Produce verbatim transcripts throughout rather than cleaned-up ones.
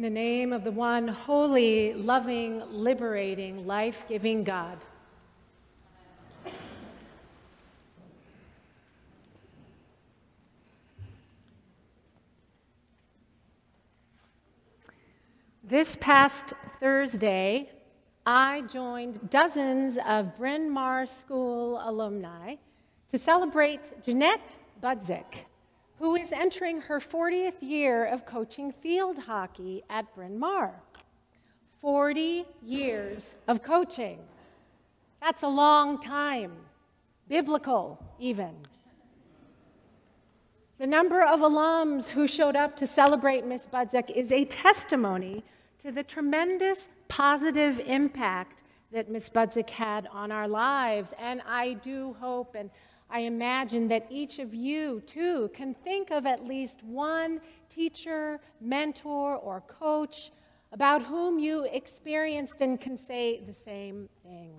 the name of the one holy, loving, liberating, life-giving God. This past Thursday, I joined dozens of Bryn Mawr School alumni to celebrate Jeanette Budzik, who is entering her fortieth year of coaching field hockey at Bryn Mawr. forty years of coaching. That's a long time, biblical even. The number of alums who showed up to celebrate Miss Budzik is a testimony to the tremendous positive impact that Miss Budzik had on our lives. And I do hope and I imagine that each of you, too, can think of at least one teacher, mentor, or coach about whom you experienced and can say the same thing.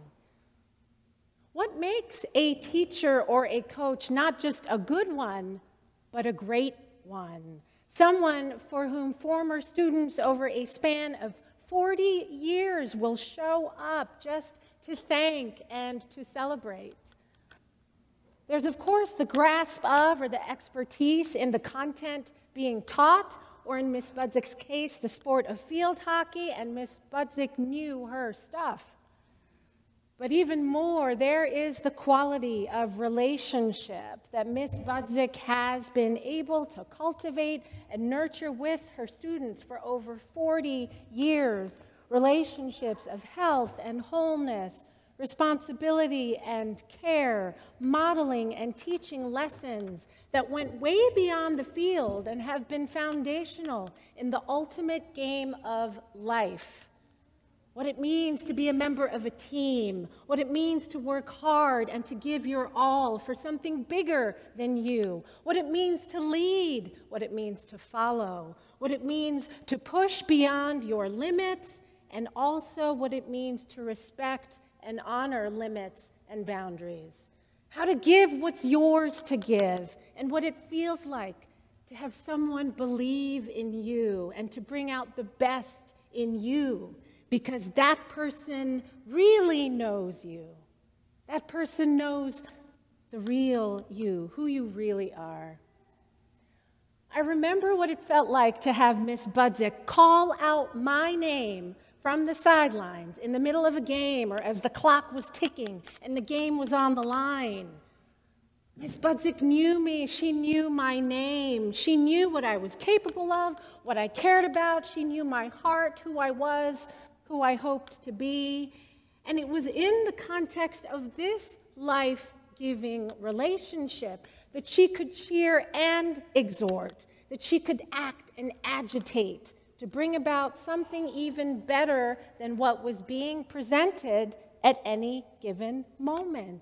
What makes a teacher or a coach not just a good one, but a great one? Someone for whom former students over a span of forty years will show up just to thank and to celebrate. There's, of course, the grasp of or the expertise in the content being taught, or in Miss Budzik's case, the sport of field hockey, and Miss Budzik knew her stuff. But even more, there is the quality of relationship that Miss Budzik has been able to cultivate and nurture with her students for over forty years. Relationships of health and wholeness, responsibility and care, modeling and teaching lessons that went way beyond the field and have been foundational in the ultimate game of life. What it means to be a member of a team, what it means to work hard and to give your all for something bigger than you, what it means to lead, what it means to follow, what it means to push beyond your limits, and also what it means to respect and honor limits and boundaries. How to give what's yours to give, and what it feels like to have someone believe in you and to bring out the best in you, because that person really knows you. That person knows the real you, who you really are. I remember what it felt like to have Miss Budzik call out my name from the sidelines in the middle of a game or as the clock was ticking and the game was on the line. Miss Budzik knew me. She knew my name. She knew what I was capable of, what I cared about. She knew my heart, who I was, who I hoped to be. And it was in the context of this life-giving relationship that she could cheer and exhort, that she could act and agitate to bring about something even better than what was being presented at any given moment.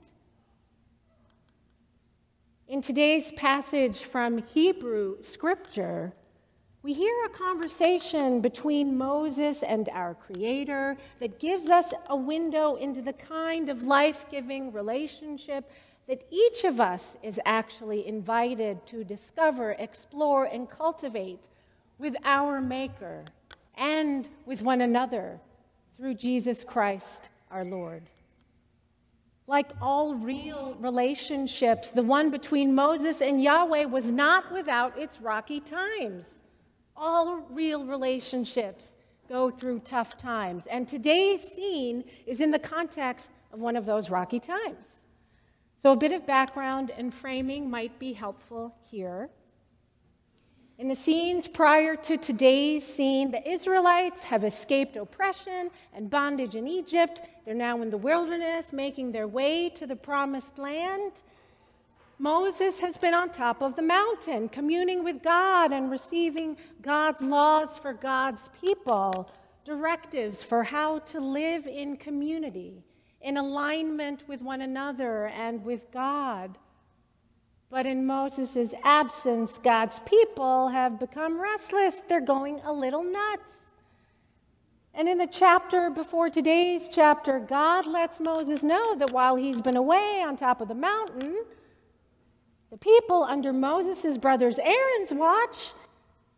In today's passage from Hebrew Scripture, we hear a conversation between Moses and our Creator that gives us a window into the kind of life-giving relationship that each of us is actually invited to discover, explore, and cultivate with our Maker and with one another through Jesus Christ our Lord. Like all real relationships, the one between Moses and Yahweh was not without its rocky times. All real relationships go through tough times, and today's scene is in the context of one of those rocky times. So a bit of background and framing might be helpful here. In the scenes prior to today's scene, the Israelites have escaped oppression and bondage in Egypt. They're now in the wilderness, making their way to the promised land. Moses has been on top of the mountain, communing with God and receiving God's laws for God's people, directives for how to live in community, in alignment with one another and with God. But in Moses' absence, God's people have become restless. They're going a little nuts. And in the chapter before today's chapter, God lets Moses know that while he's been away on top of the mountain, the people under Moses' brother's Aaron's watch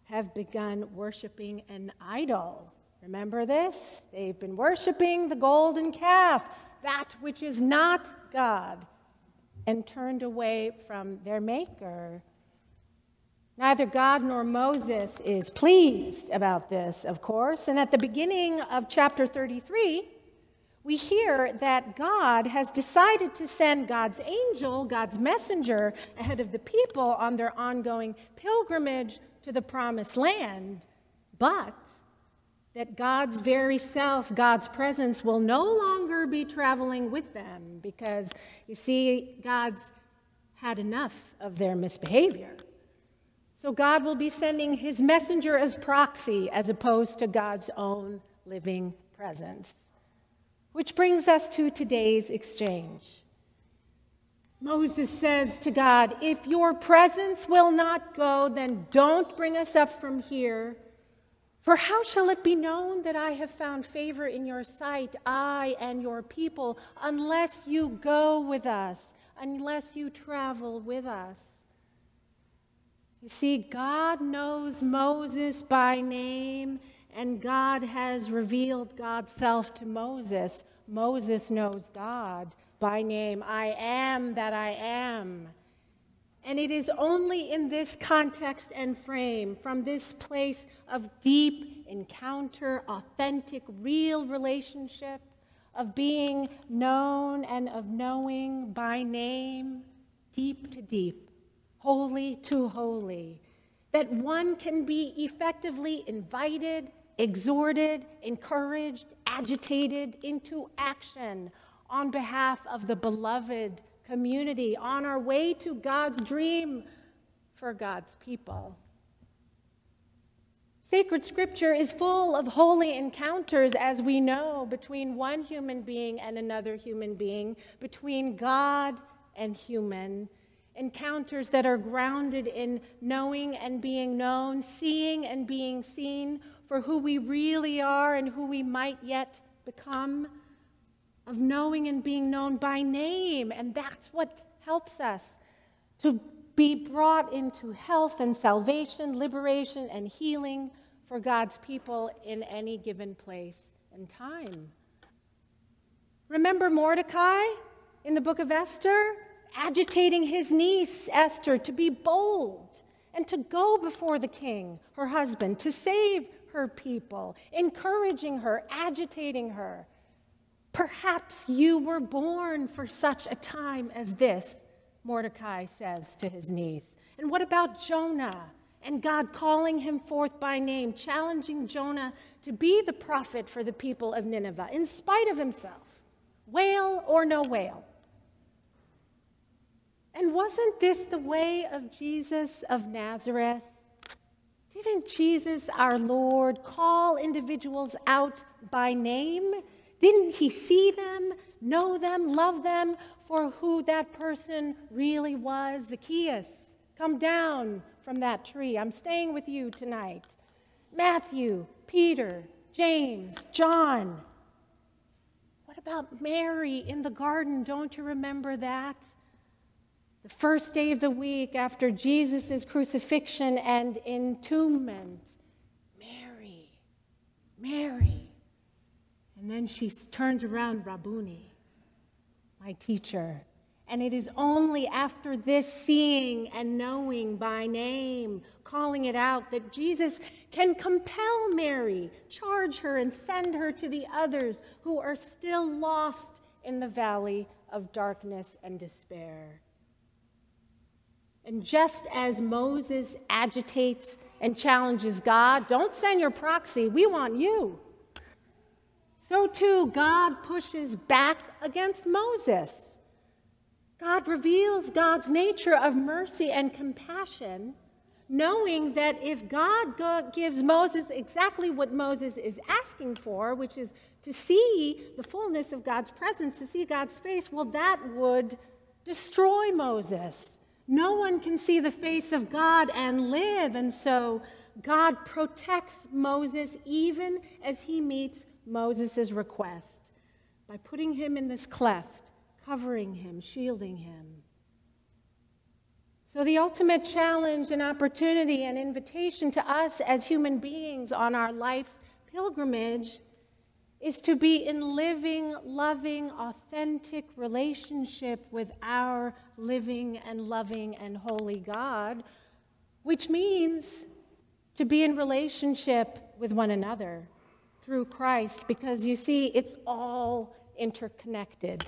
have begun worshiping an idol. Remember this? They've been worshiping the golden calf, that which is not God, and turned away from their Maker. Neither God nor Moses is pleased about this, of course. And at the beginning of chapter thirty-three, we hear that God has decided to send God's angel, God's messenger, ahead of the people on their ongoing pilgrimage to the promised land, but that God's very self, God's presence, will no longer be traveling with them because, you see, God's had enough of their misbehavior. So God will be sending his messenger as proxy as opposed to God's own living presence. Which brings us to today's exchange. Moses says to God, if your presence will not go, then don't bring us up from here. For how shall it be known that I have found favor in your sight, I and your people, unless you go with us, unless you travel with us? You see, God knows Moses by name, and God has revealed God's self to Moses. Moses knows God by name. I am that I am. And it is only in this context and frame, from this place of deep encounter, authentic, real relationship, of being known and of knowing by name, deep to deep, holy to holy, that one can be effectively invited, exhorted, encouraged, agitated into action on behalf of the beloved community, on our way to God's dream for God's people. Sacred Scripture is full of holy encounters, as we know, between one human being and another human being, between God and human, encounters that are grounded in knowing and being known, seeing and being seen for who we really are and who we might yet become, of knowing and being known by name. And that's what helps us to be brought into health and salvation, liberation and healing for God's people in any given place and time. Remember Mordecai in the book of Esther, agitating his niece Esther to be bold and to go before the king, her husband, to save her people, encouraging her, agitating her. Perhaps you were born for such a time as this, Mordecai says to his niece. And what about Jonah and God calling him forth by name, challenging Jonah to be the prophet for the people of Nineveh in spite of himself, whale or no whale? And wasn't this the way of Jesus of Nazareth? Didn't Jesus, our Lord, call individuals out by name? Didn't he see them, know them, love them for who that person really was? Zacchaeus, come down from that tree. I'm staying with you tonight. Matthew, Peter, James, John. What about Mary in the garden? Don't you remember that? The first day of the week after Jesus' crucifixion and entombment. Mary, Mary. And then she turns around, Rabboni, my teacher. And it is only after this seeing and knowing by name, calling it out, that Jesus can compel Mary, charge her and send her to the others who are still lost in the valley of darkness and despair. And just as Moses agitates and challenges God, don't send your proxy, we want you. So too, God pushes back against Moses. God reveals God's nature of mercy and compassion, knowing that if God gives Moses exactly what Moses is asking for, which is to see the fullness of God's presence, to see God's face, well, that would destroy Moses. No one can see the face of God and live, and so God protects Moses even as he meets Moses' request by putting him in this cleft, covering him, shielding him. So the ultimate challenge and opportunity and invitation to us as human beings on our life's pilgrimage is to be in living, loving, authentic relationship with our living and loving and holy God, which means to be in relationship with one another through Christ, because you see, it's all interconnected.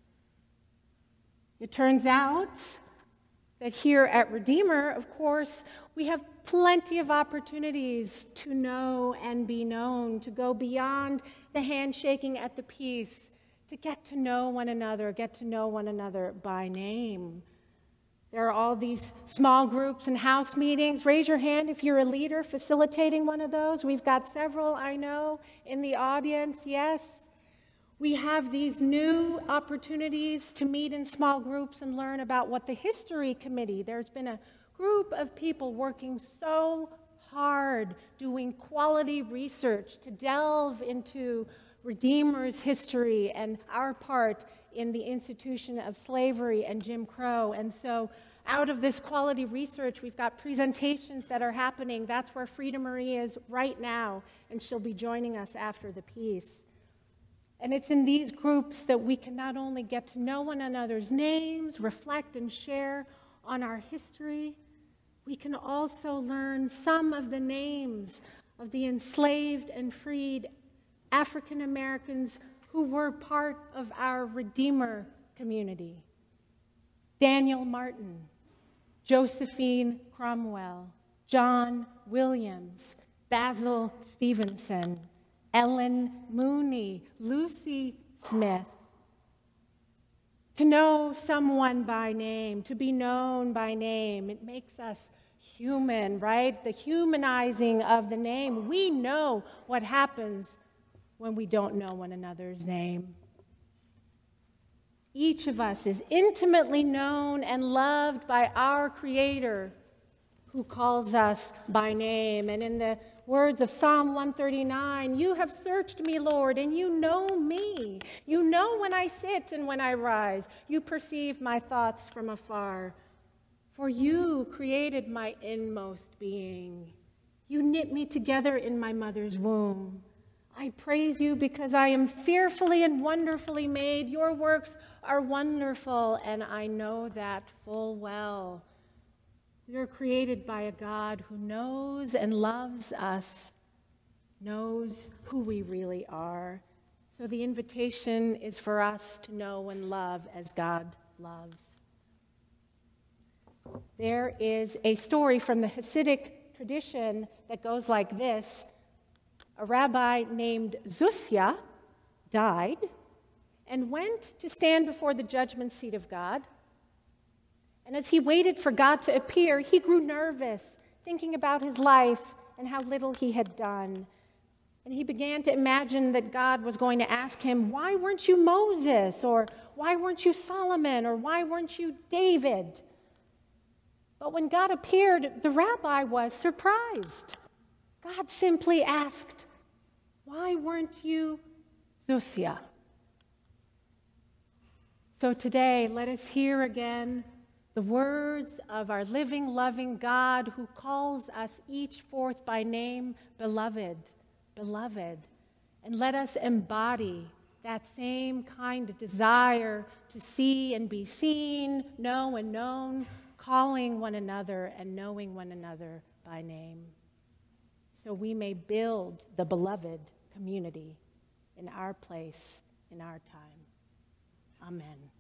It turns out that here at Redeemer, of course, we have plenty of opportunities to know and be known, to go beyond the handshaking at the peace, to get to know one another, get to know one another by name. There are all these small groups and house meetings. Raise your hand if you're a leader facilitating one of those. We've got several, I know, in the audience, yes. We have these new opportunities to meet in small groups and learn about what the History Committee, there's been a group of people working so hard doing quality research to delve into Redeemer's history and our part in the institution of slavery and Jim Crow. And so out of this quality research, we've got presentations that are happening. That's where Frida Marie is right now, and she'll be joining us after the piece. And it's in these groups that we can not only get to know one another's names, reflect and share on our history, we can also learn some of the names of the enslaved and freed African Americans who were part of our Redeemer community. Daniel Martin, Josephine Cromwell, John Williams, Basil Stevenson, Ellen Mooney, Lucy Smith. To know someone by name, to be known by name, it makes us human, right? The humanizing of the name. We know what happens when we don't know one another's name. Each of us is intimately known and loved by our Creator, who calls us by name. And in the words of Psalm one thirty-nine, you have searched me, Lord, and you know me. You know when I sit and when I rise. You perceive my thoughts from afar. For you created my inmost being. You knit me together in my mother's womb. I praise you because I am fearfully and wonderfully made. Your works are wonderful, and I know that full well. We are created by a God who knows and loves us, knows who we really are. So the invitation is for us to know and love as God loves. There is a story from the Hasidic tradition that goes like this. A rabbi named Zusia died and went to stand before the judgment seat of God. And as he waited for God to appear, he grew nervous, thinking about his life and how little he had done. And he began to imagine that God was going to ask him, why weren't you Moses? Or why weren't you Solomon? Or why weren't you David? But when God appeared, the rabbi was surprised. God simply asked, why weren't you Zusia? So today, let us hear again the words of our living, loving God who calls us each forth by name, beloved, beloved. And let us embody that same kind of desire to see and be seen, know and known, calling one another and knowing one another by name, so we may build the beloved community in our place, in our time. Amen.